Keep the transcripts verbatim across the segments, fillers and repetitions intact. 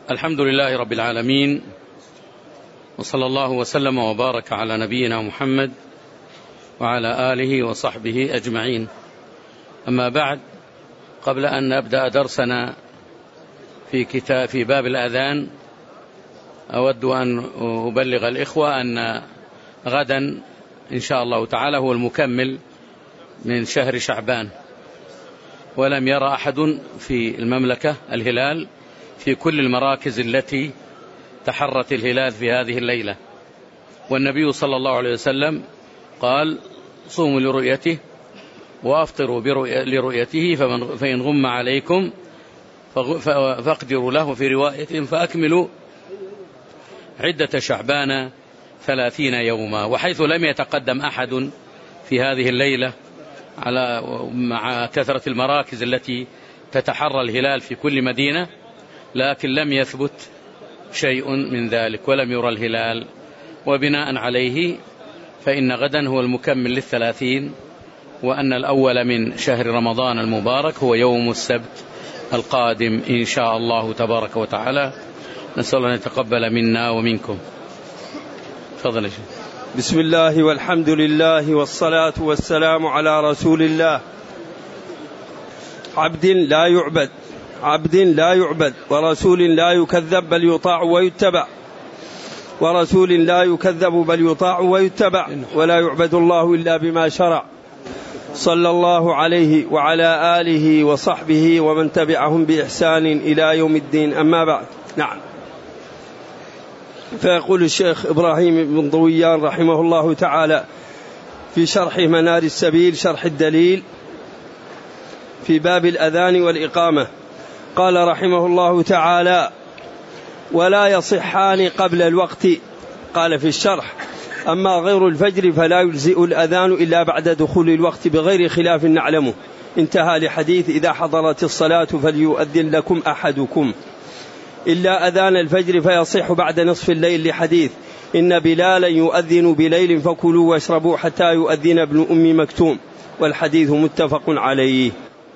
الحمد لله رب العالمين، وصلى الله وسلم وبارك على نبينا محمد وعلى آله وصحبه أجمعين. أما بعد، قبل أن نبدأ درسنا في كتاب في باب الأذان، أود أن أبلغ الإخوة أن غدا إن شاء الله تعالى هو المكمل من شهر شعبان، ولم يرى أحد في المملكة الهلال في كل المراكز التي تحرت الهلال في هذه الليلة. والنبي صلى الله عليه وسلم قال: صوموا لرؤيته وأفطروا لرؤيته، فإن غم عليكم فاقدروا له، في رواية فأكملوا عدة شعبان ثلاثين يوما. وحيث لم يتقدم أحد في هذه الليلة على مع كثرة المراكز التي تتحرى الهلال في كل مدينة، لكن لم يثبت شيء من ذلك ولم يرى الهلال، وبناء عليه فإن غدا هو المكمل للثلاثين، وأن الأول من شهر رمضان المبارك هو يوم السبت القادم إن شاء الله تبارك وتعالى. نسأل الله أن يتقبل منا ومنكم. تفضل يا شيخ. بسم الله والحمد لله والصلاة والسلام على رسول الله. عبد لا يعبد عبد لا يعبد ورسول لا يكذب بل يطاع ويتبع ورسول لا يكذب بل يطاع ويتبع ولا يعبد الله إلا بما شرع، صلى الله عليه وعلى آله وصحبه ومن تبعهم بإحسان إلى يوم الدين. أما بعد. نعم. فيقول الشيخ إبراهيم بن ضويان رحمه الله تعالى في شرح منار السبيل شرح الدليل في باب الأذان والإقامة، قال رحمه الله تعالى: ولا يصحان قبل الوقت. قال في الشرح: أما غير الفجر فلا يجزئ الأذان إلا بعد دخول الوقت بغير خلاف نعلمه. انتهى لحديث: إذا حضرت الصلاة فليؤذن لكم أحدكم، إلا أذان الفجر فيصح بعد نصف الليل، لحديث: إن بلالا يؤذن بليل فكلوا واشربوا حتى يؤذن ابن أم مكتوم، والحديث متفق عليه.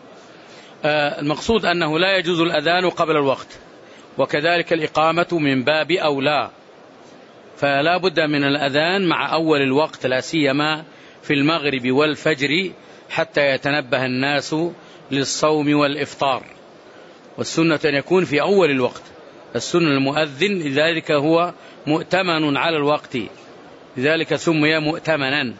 المقصود أنه لا يجوز الأذان قبل الوقت، وكذلك الإقامة من باب أولى، فلا بد من الأذان مع أول الوقت، لا سيما في المغرب والفجر، حتى يتنبه الناس للصوم والإفطار. والسنة أن يكون في أول الوقت، السنة المؤذن، لذلك هو مؤتمن على الوقت، لذلك سمي مؤتمنا،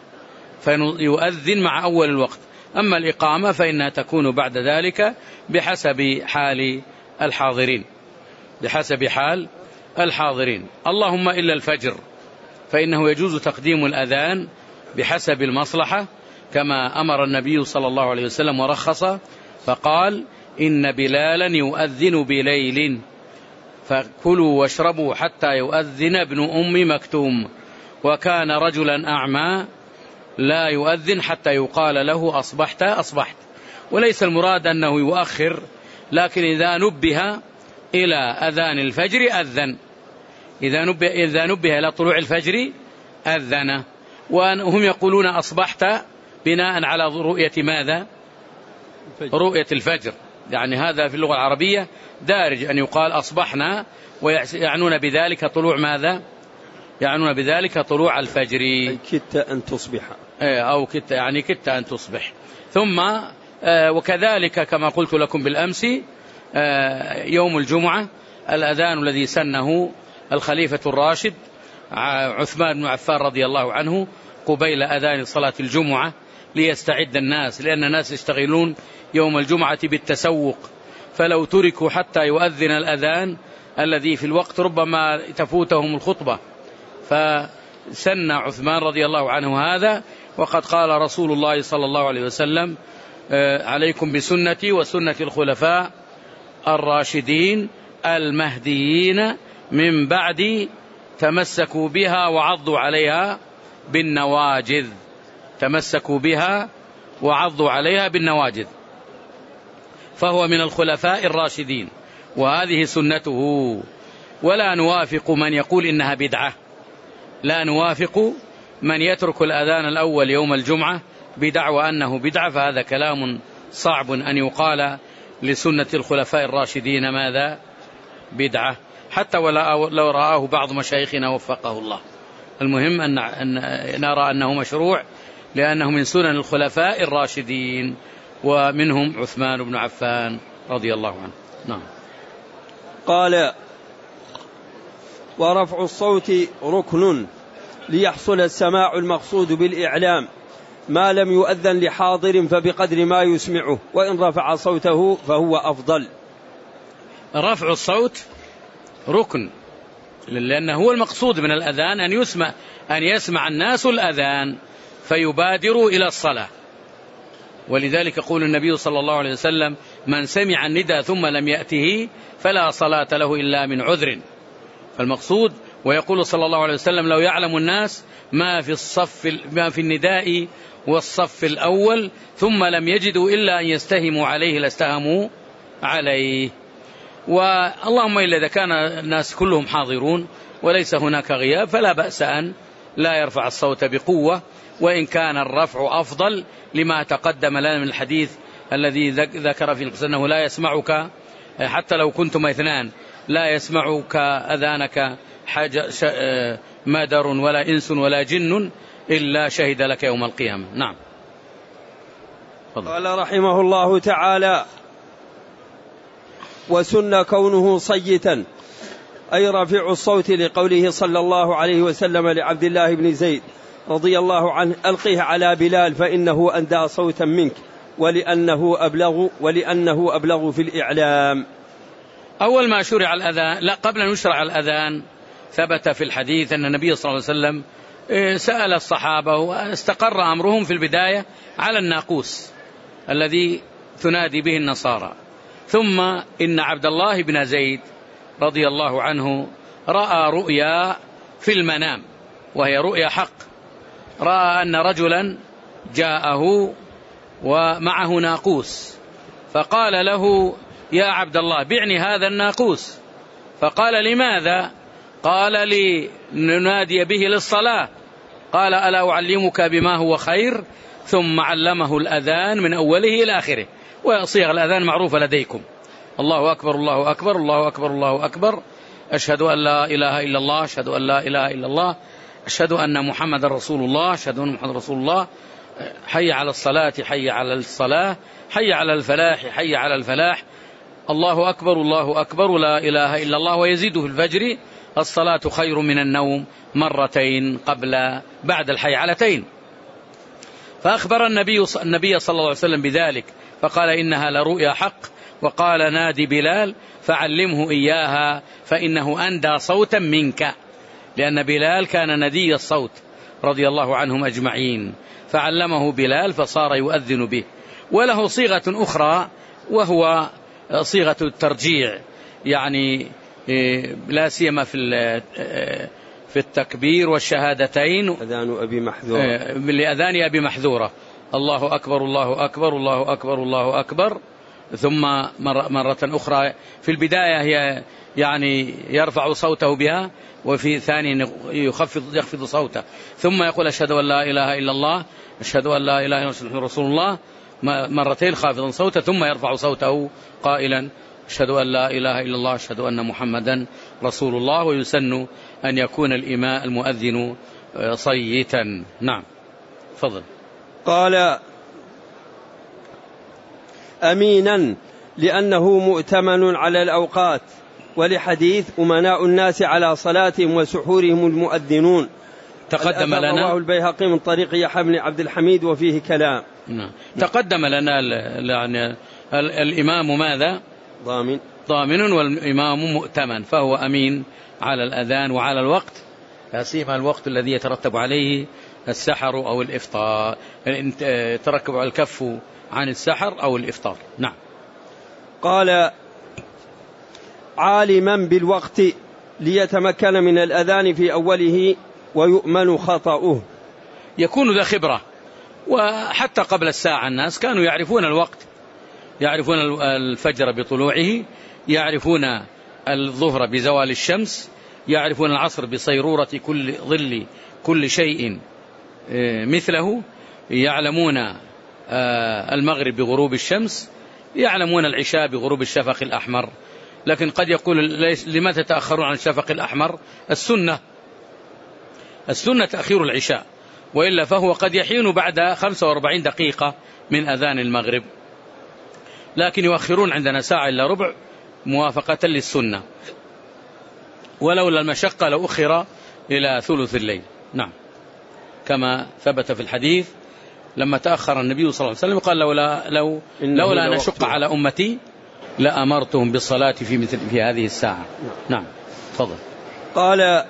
فيؤذن مع أول الوقت. أما الإقامة فإنها تكون بعد ذلك بحسب حال الحاضرين بحسب حال الحاضرين اللهم إلا الفجر، فإنه يجوز تقديم الأذان بحسب المصلحة، كما أمر النبي صلى الله عليه وسلم ورخص فقال: إن بلالا يؤذن بليل فكلوا واشربوا حتى يؤذن ابن أم مكتوم، وكان رجلا أعمى لا يؤذن حتى يقال له أصبحت أصبحت. وليس المراد أنه يؤخر، لكن إذا نبه إلى أذان الفجر أذن، إذا نبه, إذا نبه إلى طلوع الفجر أذن. وهم يقولون أصبحت بناء على رؤية ماذا؟ رؤية الفجر، يعني هذا في اللغة العربية دارج أن يقال أصبحنا، ويعنون بذلك طلوع ماذا؟ يعنون بذلك طلوع الفجر، أي كدت أن تصبح، أو كدت يعني كدت أن تصبح. ثم وكذلك كما قلت لكم بالأمس، يوم الجمعة الأذان الذي سنه الخليفة الراشد عثمان بن عفان رضي الله عنه قبيل أذان صلاة الجمعة، ليستعد الناس، لأن الناس يشتغلون يوم الجمعة بالتسوق، فلو تركوا حتى يؤذن الأذان الذي في الوقت ربما تفوتهم الخطبة. فسن عثمان رضي الله عنه هذا، وقد قال رسول الله صلى الله عليه وسلم: عليكم بسنتي وسنة الخلفاء الراشدين المهديين من بعدي، تمسكوا بها وعضوا عليها بالنواجذ تمسكوا بها وعضوا عليها بالنواجذ فهو من الخلفاء الراشدين، وهذه سنته. ولا نوافق من يقول إنها بدعة، لا نوافق من يترك الأذان الأول يوم الجمعة بدعوى أنه بدعة، فهذا كلام صعب أن يقال لسنة الخلفاء الراشدين ماذا؟ بدعة. حتى ولو رآه بعض مشايخنا وفقه الله. المهم أن نرى أنه مشروع لأنه من سنن الخلفاء الراشدين ومنهم عثمان بن عفان رضي الله عنه. نعم. قال: ورفع الصوت ركن ليحصل السماع المقصود بالإعلام، ما لم يؤذن لحاضر فبقدر ما يسمعه، وإن رفع صوته فهو أفضل. رفع الصوت ركن لأنه هو المقصود من الأذان أن يسمع أن يسمع الناس الأذان فيبادروا إلى الصلاة. ولذلك يقول النبي صلى الله عليه وسلم: من سمع النداء ثم لم يأته فلا صلاة له إلا من عذر. فالمقصود، ويقول صلى الله عليه وسلم: لو يعلم الناس ما في الصف ما في النداء والصف الأول ثم لم يجدوا إلا أن يستهموا عليه لاستهموا عليه. واللهم إلا إذا كان الناس كلهم حاضرون وليس هناك غياب فلا بأس أن لا يرفع الصوت بقوة، وإن كان الرفع أفضل لما تقدم لنا من الحديث الذي ذكر في القصة أنه لا يسمعك حتى لو كنتم اثنان لا يسمعك أذانك حاجة مدر ولا إنس ولا جن إلا شهد لك يوم القيامة. نعم. فضل. قال رحمه الله تعالى: وسن كونه صيتا، أي رفيع الصوت، لقوله صلى الله عليه وسلم لعبد الله بن زيد رضي الله عنه: ألقيه على بلال فإنه أندى صوتا منك، ولأنه أبلغ ولأنه أبلغ في الإعلام. أول ما شرع الأذان، لا قبل أن يشرع الأذان، ثبت في الحديث أن النبي صلى الله عليه وسلم سأل الصحابة واستقر أمرهم في البداية على الناقوس الذي تنادي به النصارى. ثم إن عبد الله بن زيد رضي الله عنه رأى رؤيا في المنام، وهي رؤيا حق. رأى أن رجلا جاءه ومعه ناقوس، فقال له: يا عبد الله بعني هذا الناقوس. فقال: لماذا؟ قال: لي ننادي به للصلاة. قال: ألا أعلمك بما هو خير؟ ثم علمه الأذان من أوله إلى آخره، وصيغ الأذان معروفة لديكم: الله أكبر الله أكبر الله أكبر الله أكبر، أشهد أن لا إله إلا الله، أشهد أن لا إله إلا الله، أشهد أن محمد رسول الله، أشهد أن محمد رسول الله، حي على الصلاة، حي على الصلاة، حي على الفلاح، حي على الفلاح، الله أكبر الله أكبر، لا إله إلا الله. ويزيد في الفجر: الصلاة خير من النوم، مرتين قبل بعد الحيعلتين. فأخبر النبي النبي صلى الله عليه وسلم بذلك، فقال: إنها لرؤيا حق. وقال: نادي بلال فعلمه إياها فإنه أندى صوتا منك، لأن بلال كان ندي الصوت رضي الله عنهم أجمعين، فعلمه بلال فصار يؤذن به. وله صيغة أخرى وهو صيغة الترجيع، يعني لا سيما في في التكبير والشهادتين. أذان أبي محذورة، لأذان أبي محذورة: الله أكبر الله أكبر الله أكبر الله أكبر. ثم مرة أخرى في البداية هي يعني يرفع صوته بها، وفي ثاني يخفض يخفض صوته، ثم يقول: أشهد أن لا إله إلا الله، أشهد أن لا إله إلا الله رسول الله، مرتين خافضا صوته، ثم يرفع صوته قائلا: أشهد أن لا إله إلا الله، أشهد أن محمدا رسول الله. ويسن أن يكون الإمام المؤذن صيتا. نعم. فضل. قال: أمينا، لأنه مؤتمن على الأوقات، ولحديث: أمناء الناس على صلاتهم وسحورهم المؤذنون. تقدم لنا رواه البيهقي من طريق يحيى بن عبد الحميد وفيه كلام. نعم. تقدم لنا يعني الإمام ماذا؟ ضامن ضامن والإمام مؤتمن، فهو أمين على الأذان وعلى الوقت، لا سيما الوقت الذي يترتب عليه السحر أو الإفطار، يتركب على الكف عن السحر أو الإفطار. نعم. قال: عالما بالوقت ليتمكن من الأذان في أوله ويؤمن خطأه. يكون ذا خبرة. وحتى قبل الساعة الناس كانوا يعرفون الوقت، يعرفون الفجر بطلوعه، يعرفون الظهر بزوال الشمس، يعرفون العصر بصيرورة كل ظل كل شيء مثله، يعلمون المغرب بغروب الشمس، يعلمون العشاء بغروب الشفق الأحمر، لكن قد يقول ليس لماذا تأخرون عن الشفق الأحمر؟ السنة السنة تأخير العشاء، وإلا فهو قد يحين بعد خمسة وأربعين دقيقة من أذان المغرب، لكن يؤخرون عندنا ساعة إلا ربع موافقة للسنة، ولولا المشقة لو أخر إلى ثلث الليل. نعم، كما ثبت في الحديث لما تأخر النبي صلى الله عليه وسلم قال لولا لو لولا أن أشق على أمتي لأمرتهم بالصلاة في مثل في هذه الساعة. نعم تفضل. قال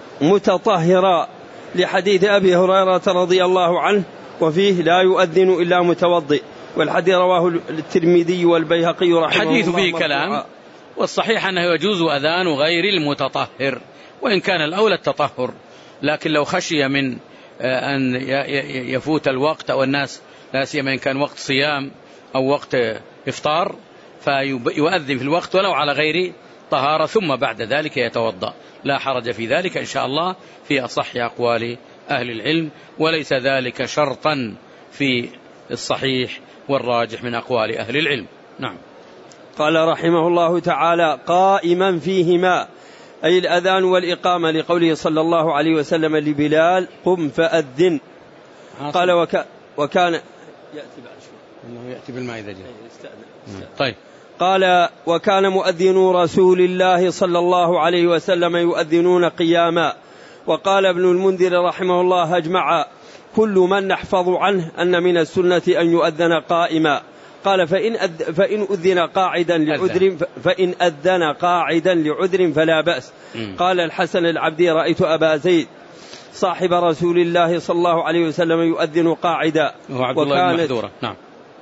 متطهرا لحديث أبي هريرة رضي الله عنه وفيه لا يؤذن إلا متوضئ، والحديث رواه الترمذي والبيهقي رحمه الله. حديث فيه كلام، والصحيح أنه يجوز أذان غير المتطهر، وإن كان الأولى التطهر، لكن لو خشي من أن يفوت الوقت أو الناس لا سيما إن كان وقت صيام أو وقت إفطار فيؤذن في الوقت ولو على غير طهارة، ثم بعد ذلك يتوضأ، لا حرج في ذلك إن شاء الله في أصح أقوال أهل العلم، وليس ذلك شرطا في الصحيح والراجح من أقوال أهل العلم. نعم. قال رحمه الله تعالى قائما فيهما، أي الأذان والإقامة، لقوله صلى الله عليه وسلم لبلال قم فأذن. قال وك... وكان يأتي بعد شوي أنه يأتي بالمائدة جاء. طيب. قال وكان مؤذن رسول الله صلى الله عليه وسلم يؤذنون قياما. وقال ابن المنذر رحمه الله أجمع كل من نحفظ عنه أن من السنة أن يؤذن قائما. قال فإن, أذ... فإن أذن قاعدا لعذر فإن أذن قاعدا لعذر فلا بأس. م. قال الحسن العبدي رأيت أبا زيد صاحب رسول الله صلى الله عليه وسلم يؤذن قاعدا، وكانت, نعم.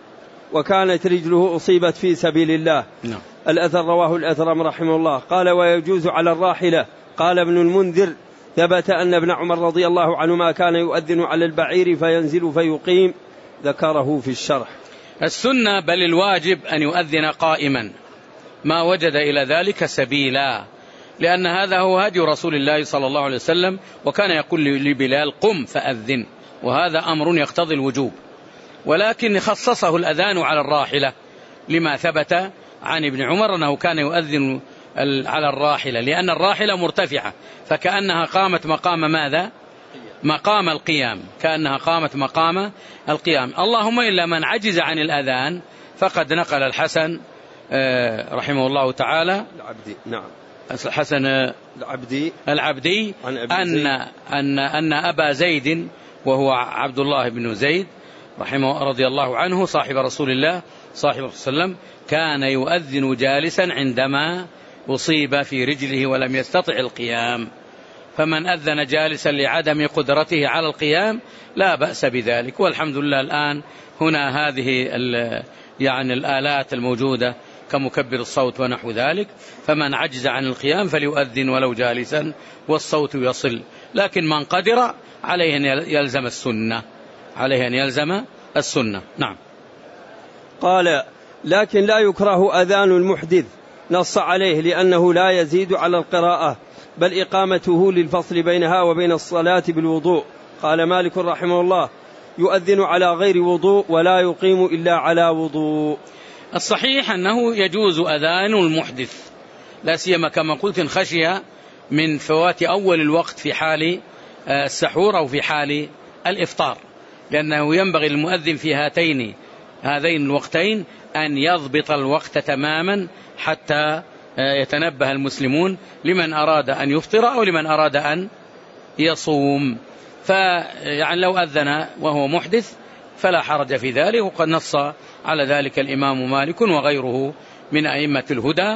وكانت رجله أصيبت في سبيل الله. نعم. الأثر رواه الأثرم رحمه الله. قال ويجوز على الراحلة. قال ابن المنذر ثبت أن ابن عمر رضي الله عنهما كان يؤذن على البعير فينزل فيقيم، ذكره في الشرح. السنة بل الواجب أن يؤذن قائما ما وجد إلى ذلك سبيلا، لأن هذا هو هدي رسول الله صلى الله عليه وسلم، وكان يقول لبلال قم فأذن، وهذا أمر يقتضي الوجوب، ولكن خصصه الأذان على الراحلة لما ثبت عن ابن عمر أنه كان يؤذن على الراحلة، لأن الراحلة مرتفعة فكأنها قامت مقام ماذا؟ مقام القيام، كأنها قامت مقام القيام. اللهم إلا من عجز عن الأذان فقد نقل الحسن رحمه الله تعالى العبدي نعم الحسن العبدي العبدي أن, أن, أن أبا زيد وهو عبد الله بن زيد رحمه رضي الله عنه صاحب رسول الله صاحب الله صلى الله عليه وسلم كان يؤذن جالسا عندما أصيب في رجله ولم يستطع القيام، فمن أذن جالسا لعدم قدرته على القيام لا بأس بذلك. والحمد لله الآن هنا هذه يعني الآلات الموجودة كمكبر الصوت ونحو ذلك، فمن عجز عن القيام فليؤذن ولو جالسا والصوت يصل، لكن من قدر عليه أن يلزم السنة عليه أن يلزم السنة. نعم. قال لكن لا يكره أذان المحدث، نص عليه لأنه لا يزيد على القراءة، بل إقامته للفصل بينها وبين الصلاة بالوضوء. قال مالك رحمه الله يؤذن على غير وضوء ولا يقيم إلا على وضوء. الصحيح أنه يجوز أذان المحدث، لا سيما كما قلت إن خشي من فوات أول الوقت في حال السحور أو في حال الإفطار، لأنه ينبغي للمؤذن في هاتين هذين الوقتين أن يضبط الوقت تماما حتى يتنبه المسلمون لمن أراد أن يفطر أو لمن أراد أن يصوم. فيعني لو أذن وهو محدث فلا حرج في ذلك، وقد نص على ذلك الإمام مالك وغيره من أئمة الهدى.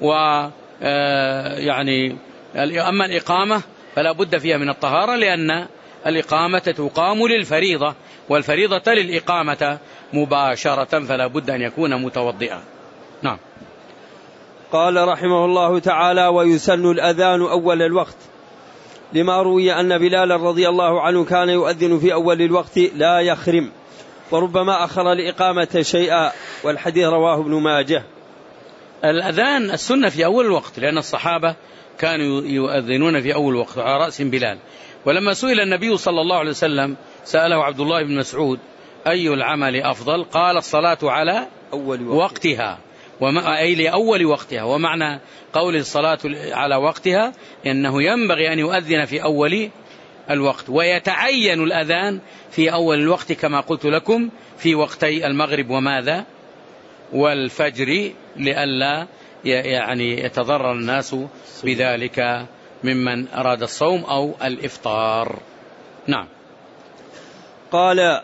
ويعني أما الإقامة فلا بد فيها من الطهارة، لأن الإقامة تقام للفريضة والفريضة للإقامة مباشرة، فلا بد أن يكون متوضئا. نعم. قال رحمه الله تعالى ويسن الأذان أول الوقت، لما روي أن بلال رضي الله عنه كان يؤذن في أول الوقت لا يخرم، وربما أخر الإقامة شيئا، والحديث رواه ابن ماجه. الأذان السنة في أول الوقت، لأن الصحابة كانوا يؤذنون في أول الوقت على رأس بلال. ولما سئل النبي صلى الله عليه وسلم سأله عبد الله بن مسعود أي العمل أفضل؟ قال الصلاة على أول وقتها. وما أي لأول وقتها. ومعنى قول الصلاة على وقتها إنه ينبغي أن يؤذن في أول الوقت، ويتعين الأذان في أول الوقت كما قلت لكم في وقتي المغرب وماذا والفجر، لئلا يعني يتضرر الناس بذلك ممن أراد الصوم أو الإفطار. نعم. قال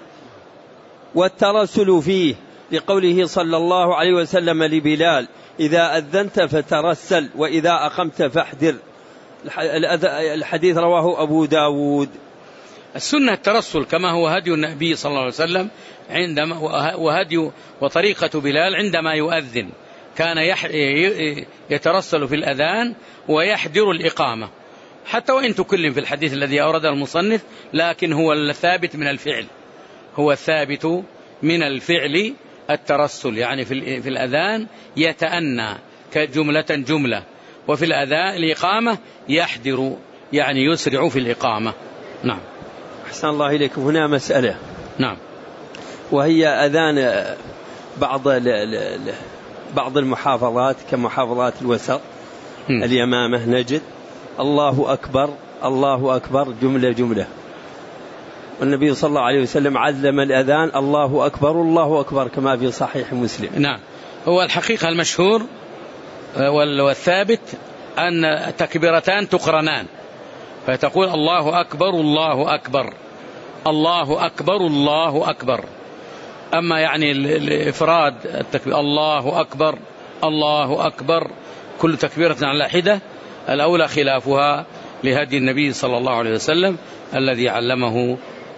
والترسل فيه لقوله صلى الله عليه وسلم لبلال إذا أذنت فترسل وإذا أقمت فاحذر. الحديث رواه أبو داود. السنة الترسل كما هو هدي النبي صلى الله عليه وسلم عندما وهدي وطريقة بلال عندما يؤذن كان يترسل في الأذان ويحذر الإقامة، حتى وإن تكلم في الحديث الذي أورده المصنف، لكن هو الثابت من الفعل، هو الثابت من الفعل الترسل، يعني في الأذان يتأنى كجملة جملة، وفي الأذان الإقامة يحذر يعني يسرع في الإقامة. نعم. أحسن الله إليكم. هنا مسألة. نعم. وهي أذان بعض بعض المحافظات كمحافظات الوسط م. اليمامة نجد الله أكبر الله أكبر جملة جملة، والنبي صلى الله عليه وسلم علم الأذان الله أكبر الله أكبر كما في صحيح مسلم. نعم. هو الحقيقة المشهور والثابت أن تكبيرتان تقرنان، فتقول الله أكبر الله أكبر الله أكبر الله أكبر. أما يعني الإفراد التكبير الله أكبر الله أكبر كل تكبيرة على حدة، الأولى خلافها لهدي النبي صلى الله عليه وسلم الذي علمه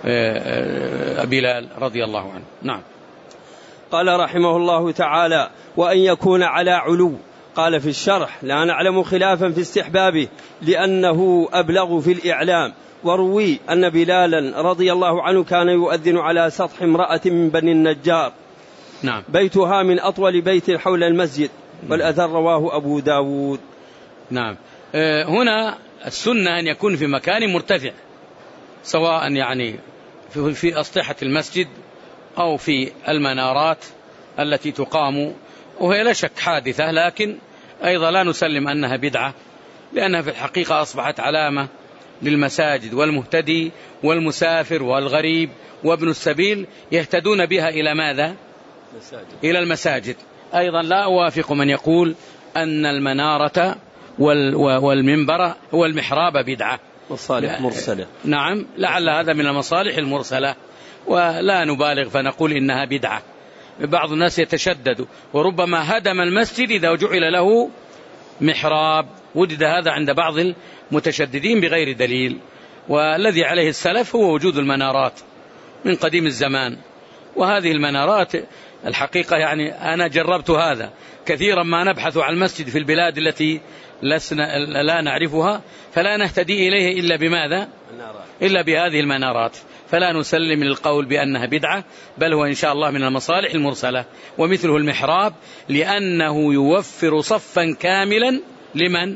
بلال رضي الله عنه. نعم. قال رحمه الله تعالى وأن يكون على علو. قال في الشرح لا نعلم خلافا في استحبابه لأنه أبلغ في الإعلام. وروي أن بلالا رضي الله عنه كان يؤذن على سطح امرأة من بني النجار. نعم. بيتها من أطول بيت حول المسجد، والأثر رواه أبو داود. نعم. هنا السنة أن يكون في مكان مرتفع، سواء يعني في أسطحة المسجد أو في المنارات التي تقام، وهي لا شك حادثة، لكن أيضا لا نسلم أنها بدعة، لأنها في الحقيقة أصبحت علامة للمساجد، والمهتدي والمسافر والغريب وابن السبيل يهتدون بها إلى ماذا؟ مساجد. إلى المساجد. أيضا لا أوافق من يقول أن المنارة والمنبر والمحراب بدعة. مصالح مرسلة. نعم، لعل هذا من المصالح المرسلة، ولا نبالغ فنقول إنها بدعة. بعض الناس يتشدد وربما هدم المسجد إذا جعل له محراب، وجد هذا عند بعض المتشددين بغير دليل، والذي عليه السلف هو وجود المنارات من قديم الزمان. وهذه المنارات الحقيقة يعني أنا جربت هذا كثيرا ما نبحث عن المسجد في البلاد التي لسنا لا نعرفها، فلا نهتدي إليه إلا بماذا؟ إلا بهذه المنارات. فلا نسلم للقول بأنها بدعة، بل هو إن شاء الله من المصالح المرسلة. ومثله المحراب لأنه يوفر صفا كاملا لمن؟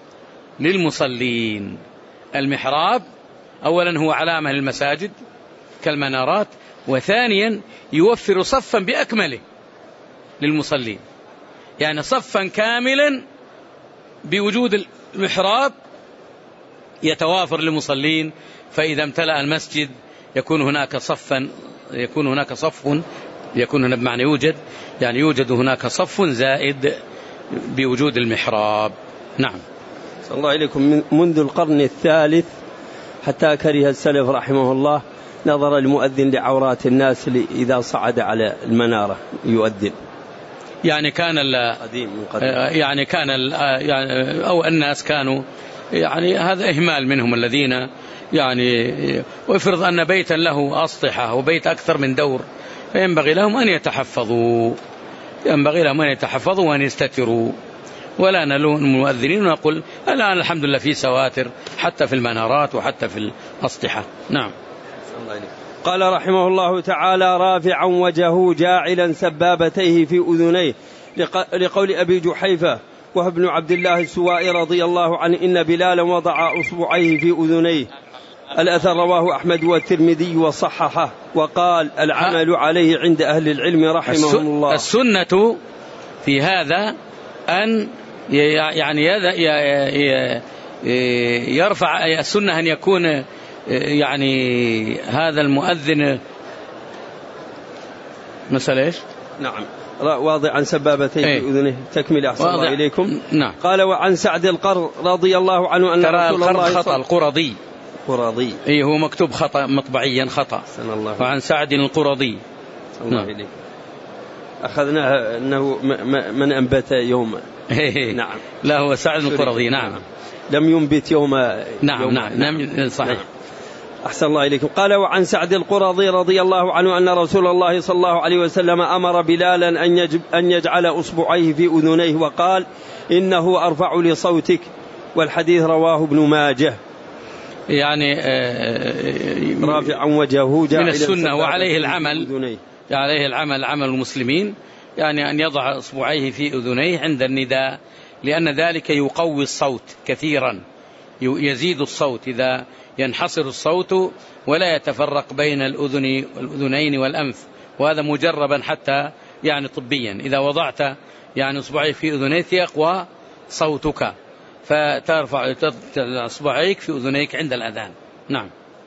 للمصلين. المحراب أولا هو علامة للمساجد كالمنارات، وثانيا يوفر صفا بأكمله للمصلين، يعني صفا كاملا بوجود المحراب يتوافر للمصلين. فإذا امتلأ المسجد يكون هناك صفا يكون هناك صف يكون هنا بمعنى يوجد يعني يوجد هناك صف زائد بوجود المحراب. نعم. صلى الله عليكم. منذ القرن الثالث حتى كره السلف رحمه الله نظر المؤذن لعورات الناس إذا صعد على المنارة يؤذن. يعني كان يعني كان يعني أو الناس كانوا يعني هذا إهمال منهم الذين يعني ويفرض أن بيتا له أسطحة وبيت أكثر من دور، فينبغي لهم أن يتحفظوا ينبغي لهم أن يتحفظوا وأن يستتروا، ولا نلوم المؤذنين ونقول الآن الحمد لله في سواتر حتى في المنارات وحتى في الأسطحة. نعم. قال رحمه الله تعالى رافعا وجهه جاعلا سبابتيه في أذنيه لقول أبي جحيفة وهو ابن عبد الله السوائي رضي الله عنه إن بلالا وضع أصبعيه في أذنيه. الأثر رواه أحمد والترمذي وصححه، وقال العمل عليه عند أهل العلم رحمهم الله. السنة في هذا أن يعني يرفع السنة أن يكون يعني هذا المؤذن مثلا إيش؟ نعم واضعا سبابتين في أذنه. تكمل أحسن الله إليكم. نعم. قال وعن سعد القر رضي الله عنه أن ترى رسول القر الله خطأ القرضي قرضي إيه هو مكتوب خطأ مطبعيا خطأ. وعن سعد القرضي. الله إليك. أخذناها أنه من أنبت يوم. نعم. لا هو سعد القرضي. نعم. لم ينبت يوم. نعم يوم. نعم. نعم صحيح. نعم. أحسن الله إليكم. قال وعن سعد القرظي رضي الله عنه أن رسول الله صلى الله عليه وسلم أمر بلالا أن, يجب أن يجعل أصبعيه في أذنيه وقال إنه أرفع لصوتك، والحديث رواه ابن ماجه. يعني رافعا وجهه من السنة وعليه العمل عليه العمل عمل المسلمين، يعني أن يضع أصبعيه في أذنيه عند النداء، لأن ذلك يقوي الصوت كثيرا، يزيد الصوت إذا ينحصر الصوت ولا يتفرق بين الأذن والأذنين والأنف، وهذا مجربا حتى يعني طبيا. إذا وضعت يعني أصبعيك في أذنيك يقوى صوتك، فترفع أصبعيك في أذنيك عند الأذان. نعم.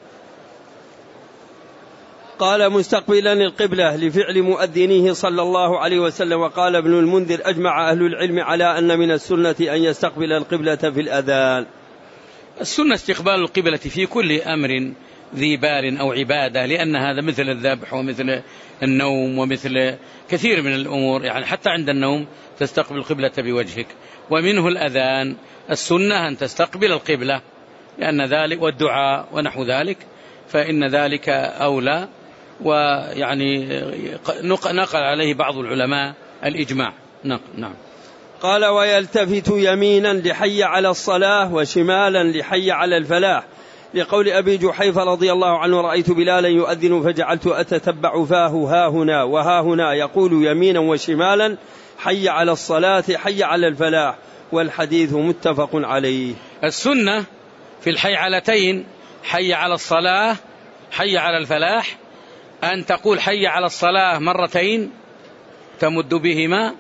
قال مستقبلا القبلة لفعل مؤذنيه صلى الله عليه وسلم. وقال ابن المنذر أجمع أهل العلم على أن من السنة أن يستقبل القبلة في الأذان. السنة استقبال القبلة في كل أمر ذي بال أو عبادة، لأن هذا مثل الذبح ومثل النوم ومثل كثير من الأمور، يعني حتى عند النوم تستقبل القبلة بوجهك. ومنه الأذان السنة أن تستقبل القبلة، لأن ذلك والدعاء ونحو ذلك، فإن ذلك أولى. ويعني نقل عليه بعض العلماء الإجماع. نعم. قال ويلتفت يمينا لحي على الصلاة وشمالا لحي على الفلاح، لقول أبي جحيفة رضي الله عنه رأيت بلالا يؤذن فجعلت أتتبع فاه ها هنا وها هنا يقول يمينا وشمالا حي على الصلاة حي على الفلاح، والحديث متفق عليه. السنة في الحي علتين، حي على الصلاة حي على الفلاح، أن تقول حي على الصلاة مرتين تمد بهما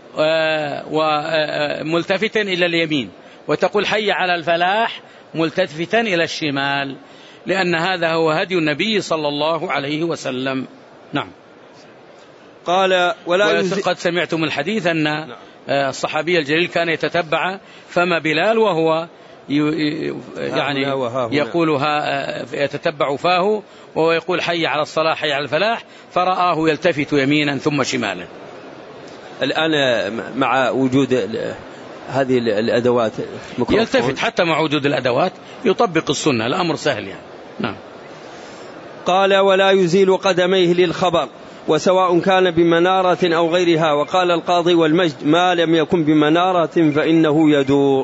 وملتفتا إلى اليمين، وتقول حي على الفلاح ملتفتا إلى الشمال، لأن هذا هو هدي النبي صلى الله عليه وسلم. نعم. قال ولا قد سمعتم الحديث أن الصحابي الجليل كان يتتبع فم بلال وهو يعني يقولها يتتبع فاه وهو يقول حي على الصلاة حي على الفلاح، فرآه يلتفت يمينا ثم شمالا. الآن مع وجود هذه الأدوات يلتفت، حتى مع وجود الأدوات يطبق السنة، الأمر سهل يعني. نعم. قال ولا يزيل قدميه للخبر وسواء كان بمنارة أو غيرها. وقال القاضي والمجد ما لم يكن بمنارة فإنه يدور.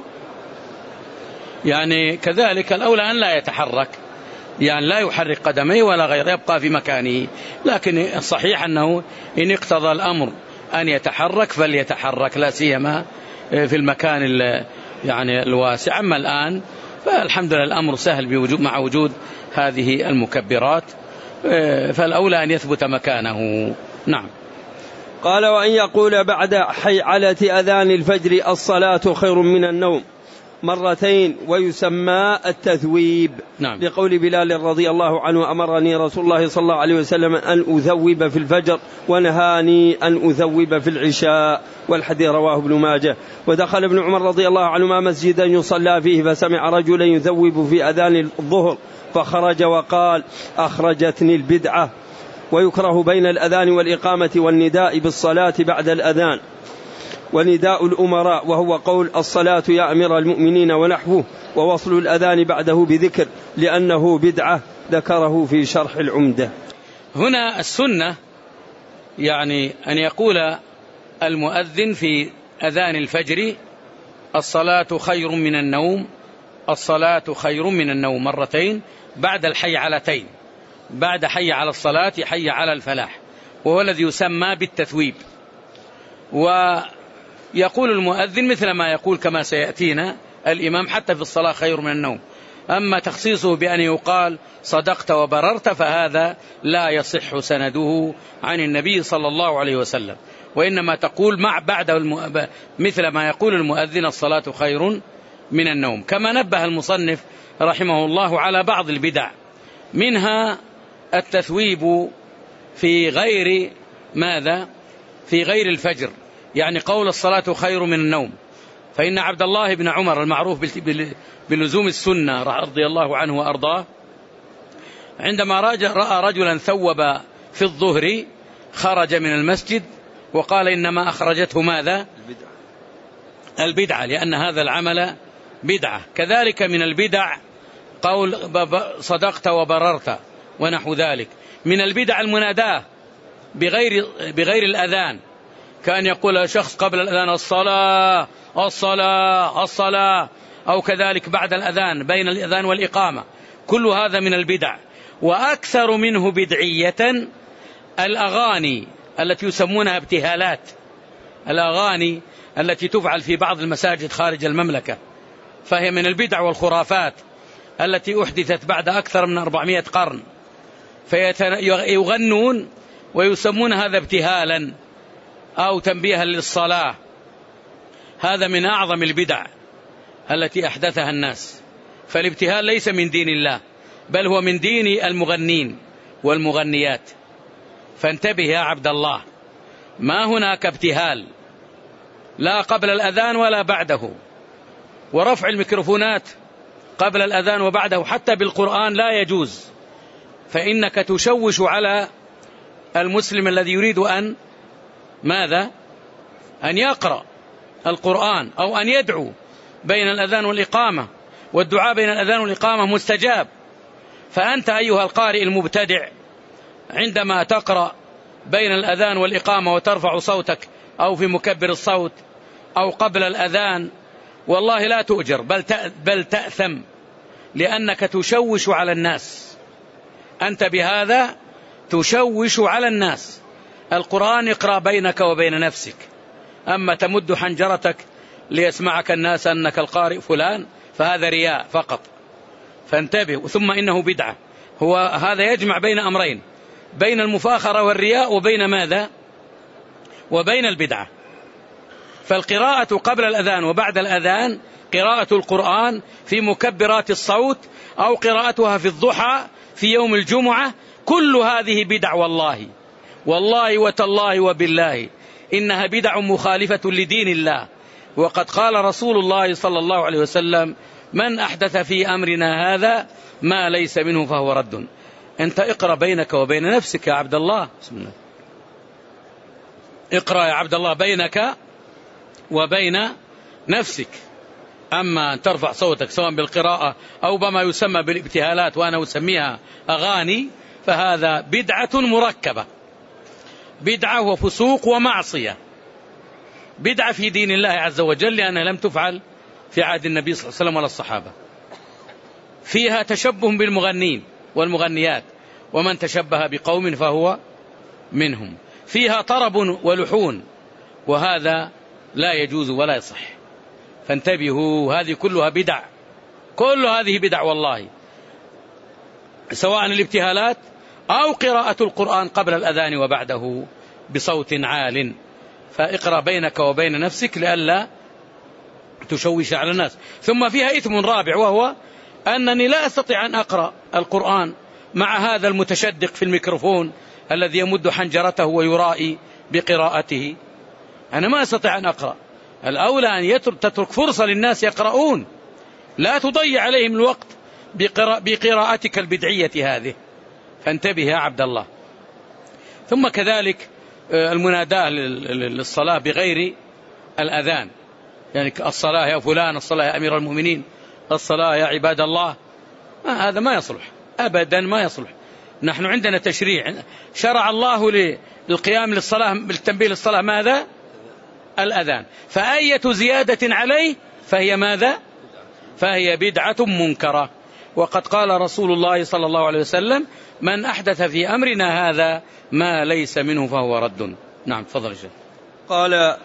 يعني كذلك الأولى أن لا يتحرك، يعني لا يحرك قدميه ولا غيره، يبقى في مكانه. لكن الصحيح أنه إن اقتضى الأمر أن يتحرك فليتحرك، لا سيما في المكان يعني الواسع. أما الآن فالحمد لله الأمر سهل بوجود مع وجود هذه المكبرات، فالأولى أن يثبت مكانه. نعم. قال وأن يقول بعد حيعلة أذان الفجر الصلاة خير من النوم مرتين، ويسمى التثويب. نعم. لقول بلال رضي الله عنه أمرني رسول الله صلى الله عليه وسلم أن أثوب في الفجر ونهاني أن أثوب في العشاء، والحديث رواه ابن ماجه. ودخل ابن عمر رضي الله عنهما مسجدا يصلى فيه فسمع رجلا يثوب في أذان الظهر فخرج وقال أخرجتني البدعة. ويكره بين الأذان والإقامة والنداء بالصلاة بعد الأذان ونداء الأمراء، وهو قول الصلاة يا أمير المؤمنين ونحوه، ووصل الأذان بعده بذكر لأنه بدعة، ذكره في شرح العمدة. هنا السنة يعني أن يقول المؤذن في أذان الفجر الصلاة خير من النوم، الصلاة خير من النوم مرتين بعد الحي علتين، بعد حي على الصلاة حي على الفلاح، وهو الذي يسمى بالتثويب. ويقول المؤذن مثل ما يقول كما سيأتينا الإمام حتى في الصلاة خير من النوم. أما تخصيصه بأن يقال صدقت وبررت فهذا لا يصح سنده عن النبي صلى الله عليه وسلم. وإنما تقول مع بعد الم... مثل ما يقول المؤذن الصلاة خير من النوم. كما نبه المصنف رحمه الله على بعض البدع، منها التثويب في غير ماذا في غير الفجر، يعني قول الصلاة خير من النوم. فإن عبد الله بن عمر المعروف بلزوم السنة رضي الله عنه وأرضاه، عندما رأى رجلا ثوب في الظهر خرج من المسجد وقال إنما أخرجته ماذا البدعة، لأن هذا العمل بدعة. كذلك من البدع قول صدقت وبررت ونحو ذلك. من البدع المناداة بغير, بغير الأذان، كان يقول شخص قبل الأذان الصلاة الصلاة الصلاة، أو كذلك بعد الأذان بين الأذان والإقامة. كل هذا من البدع. وأكثر منه بدعية الأغاني التي يسمونها ابتهالات، الأغاني التي تفعل في بعض المساجد خارج المملكة، فهي من البدع والخرافات التي أحدثت بعد أكثر من أربعمائة قرن. فيغنون ويسمون هذا ابتهالا أو تنبيها للصلاة. هذا من أعظم البدع التي أحدثها الناس. فالابتهال ليس من دين الله، بل هو من دين المغنين والمغنيات. فانتبه يا عبد الله، ما هناك ابتهال لا قبل الأذان ولا بعده، ورفع الميكروفونات قبل الأذان وبعده حتى بالقرآن لا يجوز، فإنك تشوش على المسلم الذي يريد أن ماذا أن يقرأ القرآن أو أن يدعو بين الأذان والإقامة، والدعاء بين الأذان والإقامة مستجاب. فأنت أيها القارئ المبتدع عندما تقرأ بين الأذان والإقامة وترفع صوتك أو في مكبر الصوت أو قبل الأذان، والله لا تؤجر بل بل تأثم، لأنك تشوش على الناس. أنت بهذا تشوش على الناس. القرآن اقرأ بينك وبين نفسك، أما تمد حنجرتك ليسمعك الناس أنك القارئ فلان فهذا رياء فقط. فانتبه. ثم إنه بدعة. هو هذا يجمع بين أمرين، بين المفاخرة والرياء وبين ماذا وبين البدعة. فالقراءة قبل الأذان وبعد الأذان قراءة القرآن في مكبرات الصوت أو قراءتها في الضحى في يوم الجمعة، كل هذه بدع. والله والله وتالله وبالله إنها بدع مخالفة لدين الله. وقد قال رسول الله صلى الله عليه وسلم: من أحدث في أمرنا هذا ما ليس منه فهو رد. أنت اقرأ بينك وبين نفسك يا عبد الله. بسم الله. اقرأ يا عبد الله بينك وبين نفسك. أما أن ترفع صوتك سواء بالقراءة أو بما يسمى بالابتهالات، وأنا أسميها أغاني، فهذا بدعة مركبة، بدعة وفسوق ومعصية. بدعة في دين الله عز وجل لأنها لم تفعل في عهد النبي صلى الله عليه وسلم ولا الصحابة. فيها تشبه بالمغنين والمغنيات، ومن تشبه بقوم فهو منهم. فيها طرب ولحون، وهذا لا يجوز ولا يصح. فانتبهوا، هذه كلها بدع، كل هذه بدع والله، سواء الابتهالات أو قراءة القرآن قبل الأذان وبعده بصوت عال. فاقرأ بينك وبين نفسك لئلا تشوش على الناس. ثم فيها إثم رابع، وهو أنني لا أستطيع أن أقرأ القرآن مع هذا المتشدق في الميكروفون الذي يمد حنجرته ويرائي بقراءته. أنا ما أستطيع أن أقرأ. الأولى أن تترك فرصة للناس يقرؤون، لا تضيع عليهم الوقت بقراءتك البدعية هذه. فانتبه يا عبد الله. ثم كذلك المناداة للصلاة بغير الأذان، يعني الصلاة يا فلان، الصلاة يا أمير المؤمنين، الصلاة يا عباد الله، ما هذا ما يصلح أبدا، ما يصلح. نحن عندنا تشريع شرع الله للقيام للصلاة بالتنبيه للصلاة ماذا؟ الأذان. فأية زيادة عليه فهي ماذا؟ فهي بدعة منكرة. وقد قال رسول الله صلى الله عليه وسلم: من أحدث في أمرنا هذا ما ليس منه فهو رد. نعم تفضل يا شيخ. قال: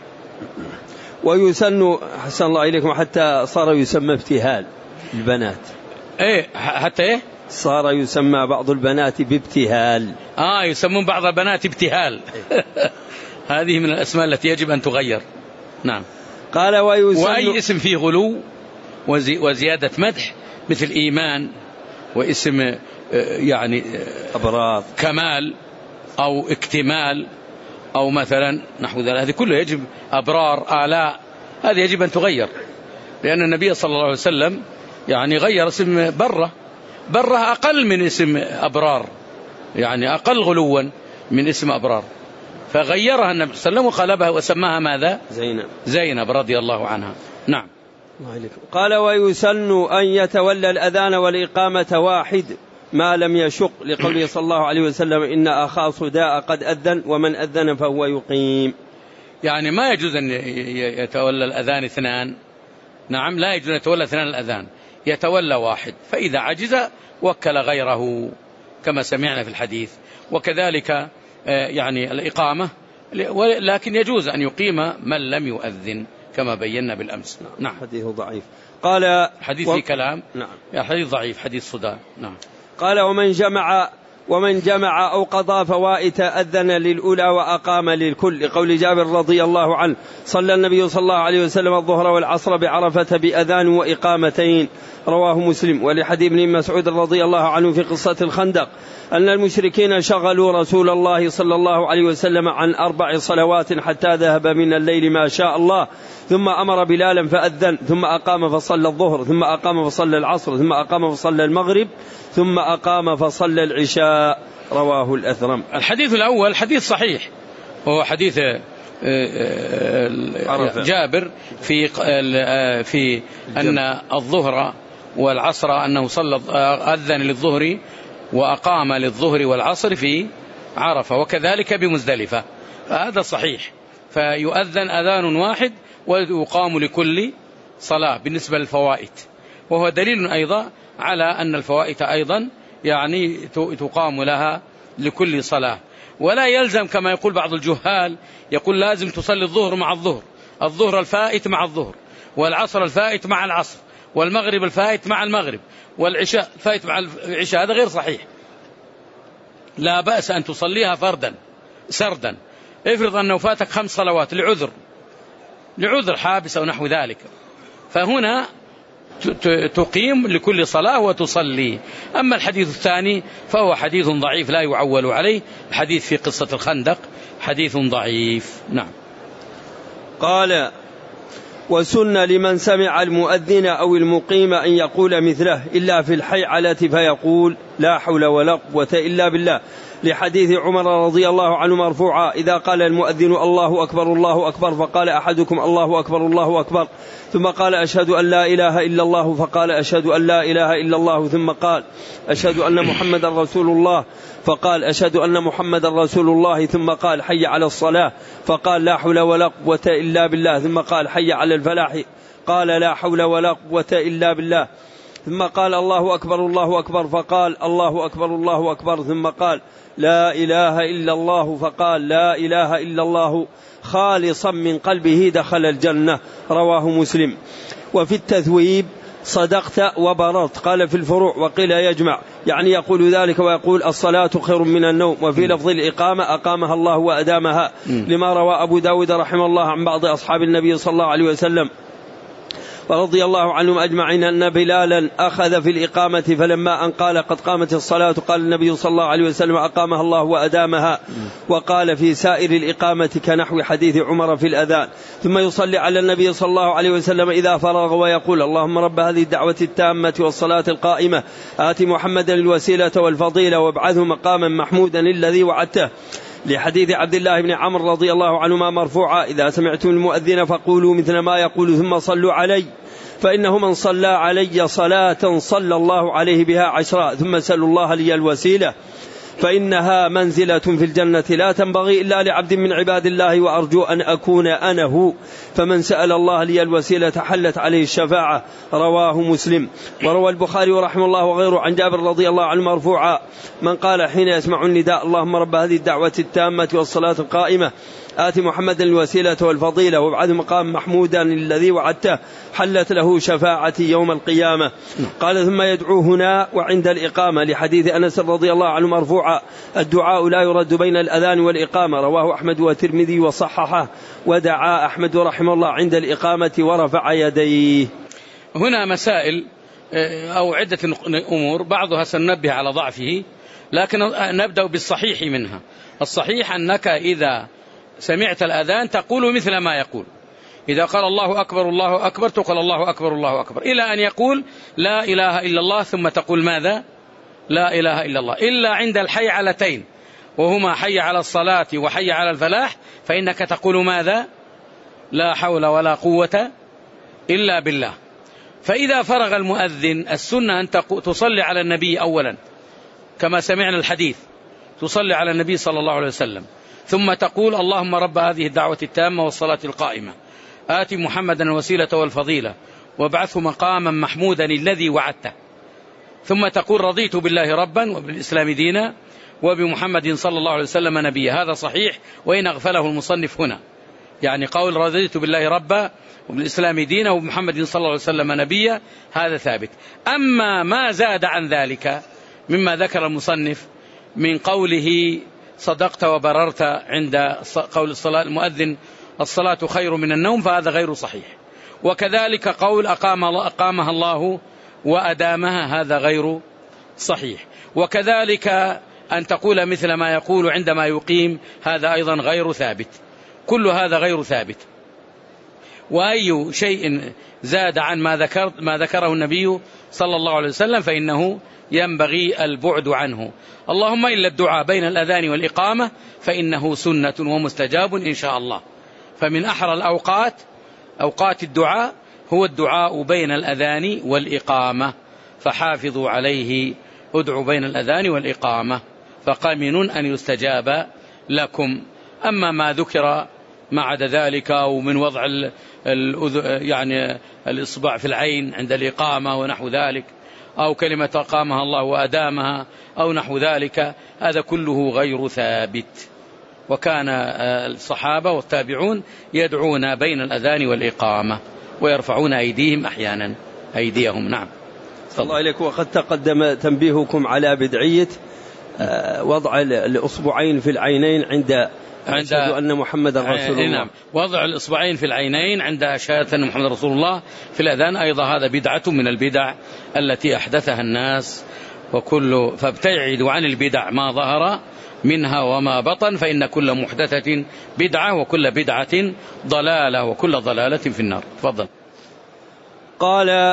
ويسن، حسن الله إليكم، حتى صار يسمى ابتهال البنات. ايه حتى ايه صار يسمى بعض البنات بابتهال. اه يسمون بعض البنات ابتهال. هذه من الأسماء التي يجب أن تغير. نعم. قال ويسن وأي اسم فيه غلو وزي وزيادة مدح مثل إيمان، واسم يعني أبرار كمال أو اكتمال أو مثلا نحو ذلك، هذه كله يجب أبرار آلاء، هذه يجب أن تغير، لأن النبي صلى الله عليه وسلم يعني غير اسم برة، برة أقل من اسم أبرار، يعني أقل غلوا من اسم أبرار، فغيرها النبي صلى الله عليه وسلم وقلبها وسماها ماذا؟ زينب زينب رضي الله عنها. نعم. قال ويسن أن يتولى الأذان والإقامة واحد ما لم يشق، لقوله صلى الله عليه وسلم إن أخا صداء قد أذن ومن أذن فهو يقيم. يعني ما يجوز أن يتولى الأذان اثنان. نعم، لا يجوز أن يتولى اثنان الأذان، يتولى واحد، فإذا عجز وكل غيره كما سمعنا في الحديث. وكذلك يعني الإقامة، لكن يجوز أن يقيم من لم يؤذن كما بينا بالأمس. نعم. حديث ضعيف. قال حديث و... كلام. نعم. حديث ضعيف، حديث صداء. نعم. قال ومن جمع ومن جمع أو قضى فوائت أذن للأولى وأقام للكل، لقول جابر رضي الله عنه صلى النبي صلى الله عليه وسلم الظهر والعصر بعرفة بأذان وإقامتين، رواه مسلم. ولحديث ابن مسعود رضي الله عنه في قصة الخندق أن المشركين شغلوا رسول الله صلى الله عليه وسلم عن أربع صلوات حتى ذهب من الليل ما شاء الله، ثم أمر بلالا فأذن، ثم أقام فصلى الظهر، ثم أقام فصلى العصر، ثم أقام فصلى المغرب، ثم أقام فصلى العشاء، رواه الأثرم. الحديث الأول حديث صحيح، وهو حديث جابر في في أن الظهر والعصر أنه صلى أذن للظهر وأقام للظهر والعصر في عرفة، وكذلك بمزدلفة، فهذا صحيح. فيؤذن أذان واحد ويقام لكل صلاة بالنسبة للفوائت، وهو دليل أيضا على أن الفوائت أيضا يعني تقام لها لكل صلاة. ولا يلزم كما يقول بعض الجهال، يقول لازم تصلي الظهر مع الظهر، الظهر الفائت مع الظهر، والعصر الفائت مع العصر، والمغرب الفائت مع المغرب، والعشاء الفائت مع العشاء، هذا غير صحيح. لا بأس أن تصليها فردا سردا. افرض أنه فاتك خمس صلوات لعذر لعذر حابس أو نحو ذلك، فهنا تقيم لكل صلاة وتصلي. أما الحديث الثاني فهو حديث ضعيف لا يعول عليه، الحديث في قصة الخندق حديث ضعيف. نعم. قال وسن لمن سمع المؤذن أو المقيم أن يقول مثله إلا في الحيعلة فيقول لا حول ولا قوة إلا بالله، لحديث عمر رضي الله عنه مرفوعا إذا قال المؤذن الله أكبر الله أكبر فقال أحدكم الله أكبر الله أكبر ثم قال أشهد أن لا إله إلا الله فقال أشهد أن لا إله إلا الله ثم قال أشهد أن محمد رسول الله فقال أشهد أن محمد رسول الله ثم قال حي على الصلاة فقال لا حول ولا قوة إلا بالله ثم قال حي على الفلاح قال لا حول ولا قوة إلا بالله ثم قال الله أكبر الله أكبر فقال الله أكبر الله أكبر ثم قال لا إله إلا الله فقال لا إله إلا الله خالصا من قلبه دخل الجنة، رواه مسلم. وفي التثويب صدقت وبررت، قال في الفروع وقيل يجمع، يعني يقول ذلك ويقول الصلاة خير من النوم. وفي لفظ الإقامة أقامها الله وأدامها، لما روى أبو داود رحمه الله عن بعض أصحاب النبي صلى الله عليه وسلم ورضي الله عنهم أجمعين أن بلالا أخذ في الإقامة، فلما أن قال قد قامت الصلاة قال النبي صلى الله عليه وسلم أقامها الله وأدامها. وقال في سائر الإقامة كنحو حديث عمر في الأذان. ثم يصلي على النبي صلى الله عليه وسلم إذا فرغ ويقول اللهم رب هذه الدعوة التامة والصلاة القائمة آت محمدا الوسيلة والفضيلة وابعثه مقاما محمودا الذي وعدته، لحديث عبد الله بن عمرو رضي الله عنهما مرفوعا إذا سمعتم المؤذن فقولوا مثل ما يقول ثم صلوا علي فإنه من صلى علي صلاة صلى الله عليه بها عشرا ثم سلوا الله لي الوسيلة فإنها منزلة في الجنة لا تنبغي إلا لعبد من عباد الله وأرجو أن أكون أنا هو، فمن سأل الله لي الوسيلة حلت عليه الشفاعة، رواه مسلم. وروى البخاري رحمه الله وغيره عن جابر رضي الله عنه مرفوعا من قال حين يسمع النداء اللهم رب هذه الدعوة التامة والصلاة القائمة آت محمدا الوسيلة والفضيلة وابعثه مقام محمودا الذي وعدته حلت له شفاعتي يوم القيامة. قال ثم يدعو هنا وعند الإقامة لحديث أنس رضي الله عنه مرفوعا الدعاء لا يرد بين الأذان والإقامة، رواه أحمد والترمذي وصححه. ودعا أحمد رحمه الله عند الإقامة ورفع يديه. هنا مسائل أو عدة أمور بعضها سننبه على ضعفه، لكن نبدأ بالصحيح منها. الصحيح أنك إذا سمعت الأذان تقول مثل ما يقول. إذا قال الله أكبر الله أكبر تقول الله أكبر الله أكبر إلى أن يقول لا إله إلا الله، ثم تقول ماذا؟ لا إله إلا الله. إلا عند الحي علتين وهما حي على الصلاة وحي على الفلاح فإنك تقول ماذا؟ لا حول ولا قوة إلا بالله. فإذا فرغ المؤذن السنة أن تصلي على النبي أولا كما سمعنا الحديث، تصلي على النبي صلى الله عليه وسلم، ثم تقول اللهم رب هذه الدعوة التامة والصلاة القائمة آت محمدا الوسيلة والفضيلة وابعثه مقاما محمودا الذي وعدته، ثم تقول رضيت بالله ربا وبالإسلام دينا وبمحمد صلى الله عليه وسلم نبيا. هذا صحيح وإن أغفله المصنف هنا، يعني قول رضيت بالله ربا وبالإسلام دينا وبمحمد صلى الله عليه وسلم نبيا هذا ثابت. أما ما زاد عن ذلك مما ذكر المصنف من قوله صدقت وبررت عند قول الصلاة المؤذن الصلاة خير من النوم فهذا غير صحيح، وكذلك قول أقام أقامها الله وأدامها هذا غير صحيح، وكذلك أن تقول مثل ما يقول عندما يقيم هذا أيضا غير ثابت. كل هذا غير ثابت. وأي شيء زاد عن ما ذكر ما ذكره النبي صلى الله عليه وسلم فإنه ينبغي البعد عنه. اللهم إلا الدعاء بين الأذان والإقامة فإنه سنة ومستجاب إن شاء الله. فمن أحرى الأوقات أوقات الدعاء هو الدعاء بين الأذان والإقامة، فحافظوا عليه، ادعوا بين الأذان والإقامة فقامن أن يستجاب لكم. أما ما ذكر ما عدا ذلك أو من وضع يعني الإصبع في العين عند الإقامة ونحو ذلك، أو كلمة أقامها الله وأدامها أو نحو ذلك، هذا كله غير ثابت. وكان الصحابة والتابعون يدعون بين الأذان والإقامة ويرفعون أيديهم أحيانا أيديهم. نعم الله إليك. وقد تقدم تنبيهكم على بدعية وضع الأصبعين في العينين عند أشهد أن محمد رسول الله. نعم، وضع الإصبعين في العينين عند أشهد أن محمد رسول الله في الأذان أيضا هذا بدعة من البدع التي أحدثها الناس، وكل فابتعدوا عن البدع ما ظهر منها وما بطن، فإن كل محدثة بدعة وكل بدعة ضلالة وكل ضلالة في النار. تفضل. قال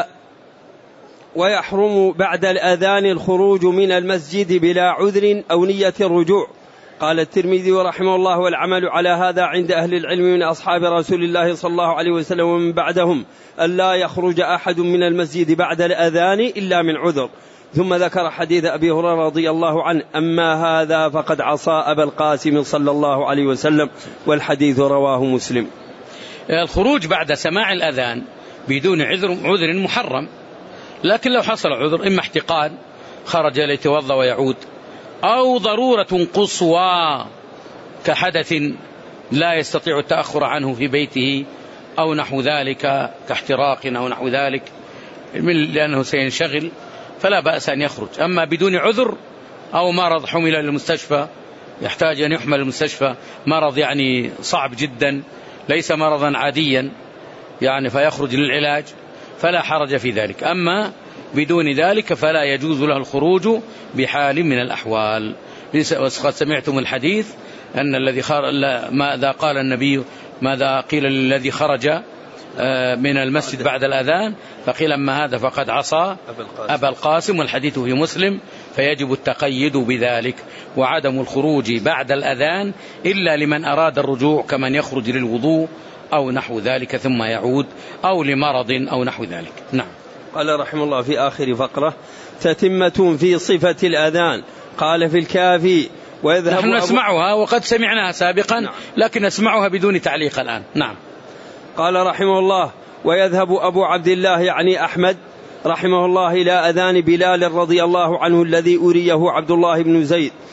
ويحرم بعد الأذان الخروج من المسجد بلا عذر أو نية الرجوع. قال الترمذي رحمه الله والعمل على هذا عند أهل العلم من أصحاب رسول الله صلى الله عليه وسلم ومن بعدهم أن لا يخرج أحد من المسجد بعد الأذان إلا من عذر. ثم ذكر حديث أبي هريرة رضي الله عنه أما هذا فقد عصى أبا القاسم صلى الله عليه وسلم، والحديث رواه مسلم. الخروج بعد سماع الأذان بدون عذر عذر محرم، لكن لو حصل عذر إما احتقان خرج ليتوضأ ويعود، أو ضرورة قصوى كحدث لا يستطيع التأخر عنه في بيته أو نحو ذلك كاحتراق أو نحو ذلك لأنه سينشغل فلا بأس أن يخرج. أما بدون عذر أو مرض حمل للمستشفى يحتاج أن يحمل المستشفى، مرض يعني صعب جدا ليس مرضا عاديا يعني فيخرج للعلاج فلا حرج في ذلك. أما بدون ذلك فلا يجوز له الخروج بحال من الأحوال. وقد سمعتم الحديث أن الذي خرج ماذا قال النبي ماذا قيل للذي خرج من المسجد بعد الأذان فقيل أما هذا فقد عصى أبا القاسم، والحديث في مسلم، فيجب التقيد بذلك وعدم الخروج بعد الأذان إلا لمن أراد الرجوع كمن يخرج للوضوء أو نحو ذلك ثم يعود أو لمرض أو نحو ذلك. نعم. قال رحمه الله في آخر فقرة تتمة في صفة الأذان. قال في الكافي ويذهب نحن نسمعها وقد سمعناها سابقا. نعم. لكن نسمعها بدون تعليق الآن. نعم. قال رحمه الله ويذهب أبو عبد الله يعني أحمد رحمه الله إلى أذان بلال رضي الله عنه الذي أريه عبد الله بن زيد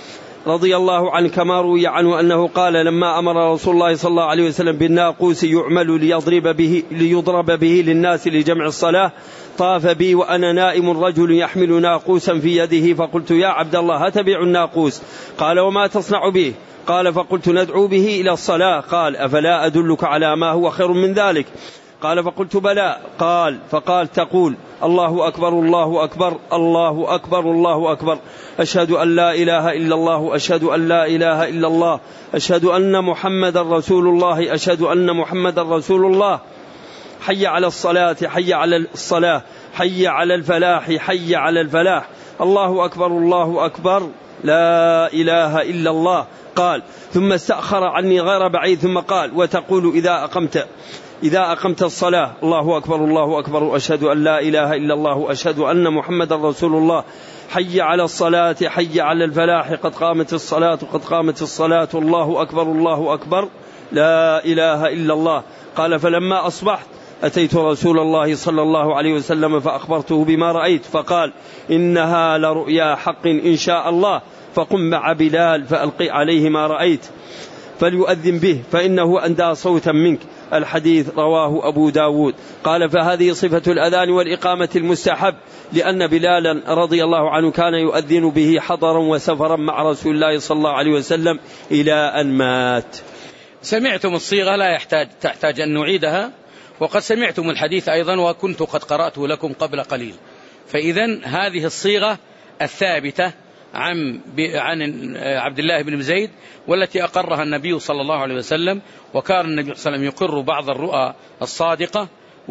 رضي الله عنه كما روي عنه أنه قال لما أمر رسول الله صلى الله عليه وسلم بالناقوس يعمل ليضرب به, ليضرب به للناس لجمع الصلاة طاف بي وأنا نائم رجل يحمل ناقوسا في يده فقلت يا عبد الله هتبع الناقوس؟ قال وما تصنع به؟ قال فقلت ندعو به إلى الصلاة. قال أفلا أدلك على ما هو خير من ذلك؟ قال فقلت بلى. قال فقال تقول الله أكبر الله أكبر الله أكبر الله أكبر أشهد أن لا إله إلا الله أشهد أن لا إله إلا الله أشهد أن محمد رسول الله أشهد أن محمد رسول الله حي على الصلاة حي على الصلاة حي على الفلاح حي على الفلاح الله أكبر الله أكبر لا إله إلا الله. قال ثم استأخر عني غير بعيد ثم قال وتقول إذا أقمت إذا أقمت الصلاة الله أكبر الله أكبر أشهد أن لا إله إلا الله أشهد أن محمد رسول الله حي على الصلاة حي على الفلاح قد قامت الصلاة قد قامت الصلاة الله أكبر الله أكبر لا إله إلا الله. قال فلما أصبحت أتيت رسول الله صلى الله عليه وسلم فأخبرته بما رأيت فقال إنها لرؤيا حق إن شاء الله فقم مع بلال فألقي عليه ما رأيت فليؤذن به فإنه أندى صوتا منك. الحديث رواه أبو داود. قال فهذه صفة الأذان والإقامة المستحب لأن بلالا رضي الله عنه كان يؤذن به حضرا وسفرا مع رسول الله صلى الله عليه وسلم إلى أن مات. سمعتم الصيغة لا يحتاج تحتاج أن نعيدها وقد سمعتم الحديث أيضا وكنت قد قرأته لكم قبل قليل. فإذن هذه الصيغة الثابتة عن عن عبد الله بن زيد والتي أقرها النبي صلى الله عليه وسلم وكان النبي صلى الله عليه وسلم يقر بعض الرؤى الصادقة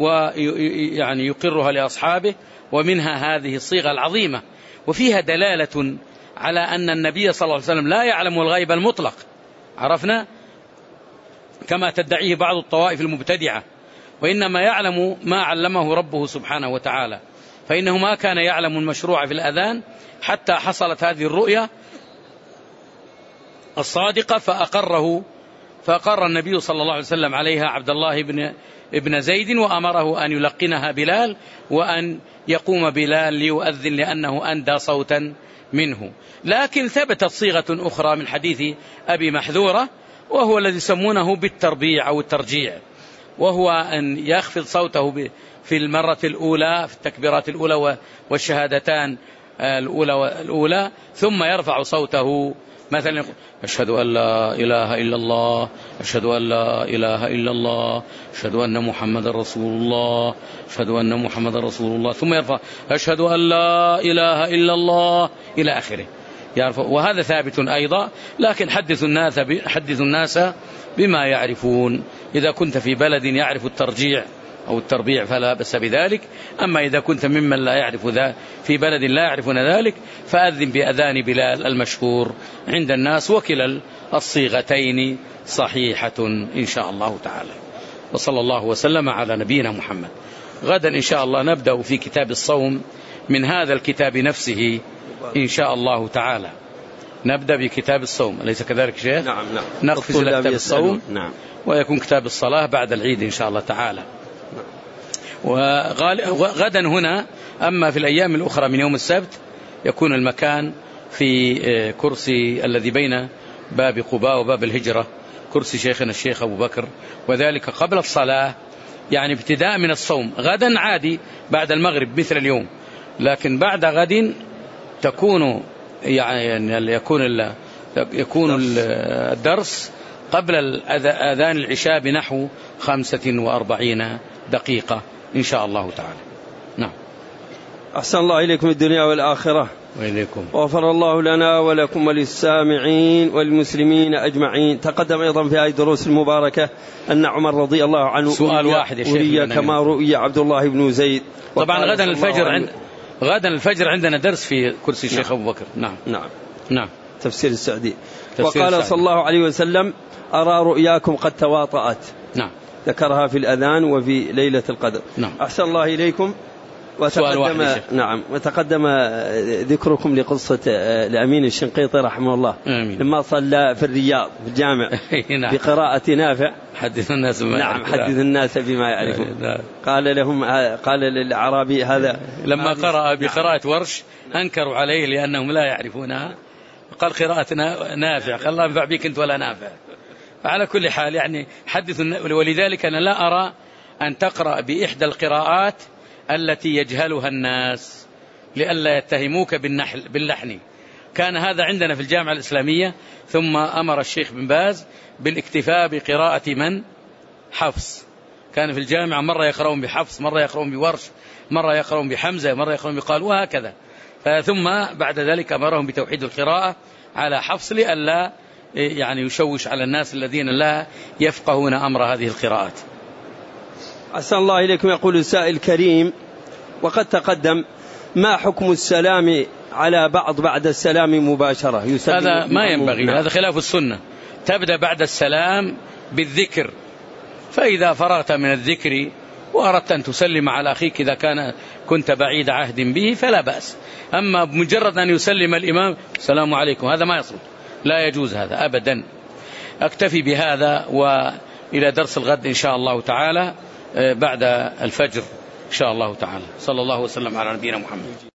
ويعني يقرها لأصحابه ومنها هذه الصيغة العظيمة وفيها دلالة على أن النبي صلى الله عليه وسلم لا يعلم الغيب المطلق عرفنا كما تدعيه بعض الطوائف المبتدعة وإنما يعلم ما علمه ربه سبحانه وتعالى فإنه ما كان يعلم المشروع في الأذان حتى حصلت هذه الرؤية الصادقة فأقره فأقر النبي صلى الله عليه وسلم عليها عبد الله بن ابن زيد وأمره أن يلقنها بلال وأن يقوم بلال ليؤذن لأنه أندى صوتا منه. لكن ثبتت صيغة أخرى من حديث أبي محذورة وهو الذي يسمونه بالتربيع أو الترجيع وهو أن يخفض صوته في المرة الأولى في التكبيرات الأولى والشهادتان الأولى الأولى ثم يرفع صوته مثلا يقول أشهد أن لا إله إلا الله أشهد أن لا إله إلا الله أشهد أن محمد رسول الله أشهد أن محمد رسول الله ثم يرفع أشهد أن لا إله إلا الله إلى آخره يرفع. وهذا ثابت أيضا لكن حدث الناس حدث الناس بما يعرفون. إذا كنت في بلد يعرف الترجيع أو التربيع فلا بأس بذلك. أما إذا كنت ممن لا يعرف ذا في بلد لا يعرفون ذلك فأذن بأذان بلال المشهور عند الناس وكلا الصيغتين صحيحة إن شاء الله تعالى. وصلى الله وسلم على نبينا محمد. غدا إن شاء الله نبدأ في كتاب الصوم من هذا الكتاب نفسه إن شاء الله تعالى. نبدأ بكتاب الصوم أليس كذلك شيخ؟ نعم نعم. نقفز إلى كتاب الصوم نعم. ويكون كتاب الصلاة بعد العيد إن شاء الله تعالى. وغدا هنا أما في الأيام الأخرى من يوم السبت يكون المكان في كرسي الذي بين باب قباء وباب الهجرة كرسي شيخنا الشيخ أبو بكر وذلك قبل الصلاة يعني ابتداء من الصوم. غدا عادي بعد المغرب مثل اليوم لكن بعد غد تكون يعني يكون يكون الدرس قبل أذان العشاء بنحو خمسة وأربعين دقيقة إن شاء الله تعالى. نعم. أحسن الله إليكم الدنيا والآخرة وإليكم. وغفر الله لنا ولكم وللسامعين والمسلمين أجمعين. تقدم أيضا في هذه الدروس المباركة أن عمر رضي الله عنه سؤال واحد يا شيخ كما رؤي عبد الله بن زيد. طبعا غدا الفجر عند غدا الفجر عندنا درس في كرسي الشيخ نعم. أبو بكر. نعم نعم نعم. تفسير السعدي. تفسير وقال السعدي. صلى الله عليه وسلم أرى رؤياكم قد تواطأت. نعم. ذكرها في الأذان وفي ليلة القدر. نعم. أحسن الله إليكم. وتقدم نعم وتقدم ذكركم لقصة الأمين الشنقيطي رحمه الله آمين. لما صلى في الرياض في الجامع نعم. بقراءة نافع حدث الناس بما نعم حدث الناس بما يعرفون. قال لهم قال للأعرابي هذا لما قرأ بقراءة ورش أنكروا عليه لأنهم لا يعرفونها قال قراءة نافع، قال الله ينفع بك أنت ولا نافع. فعلى كل حال يعني حدث، ولذلك أنا لا أرى أن تقرأ بإحدى القراءات التي يجهلها الناس لئلا يتهموك باللحن. كان هذا عندنا في الجامعة الإسلامية، ثم أمر الشيخ بن باز بالاكتفاء بقراءة من؟ حفص. كان في الجامعة مرة يقرؤون بحفص، مرة يقرؤون بورش، مرة يقرؤون بحمزة، مرة يقرؤون بقال، وهكذا. ثم بعد ذلك أمرهم بتوحيد القراءة على حفص لئلا يعني يشوش على الناس الذين لا يفقهون أمر هذه القراءات. أحسن الله إليكم. يقول السائل الكريم: وقد تقدم ما حكم السلام على بعض بعد السلام مباشرة؟ هذا ما ينبغي، هذا خلاف السنة. تبدأ بعد السلام بالذكر، فإذا فرغت من الذكر وأردت أن تسلم على أخيك إذا كان كنت بعيد عهد به فلا بأس. أما بمجرد أن يسلم الإمام السلام عليكم هذا ما يصلح، لا يجوز هذا أبدا. أكتفي بهذا، وإلى درس الغد إن شاء الله تعالى بعد الفجر إن شاء الله تعالى. صلى الله وسلم على نبينا محمد.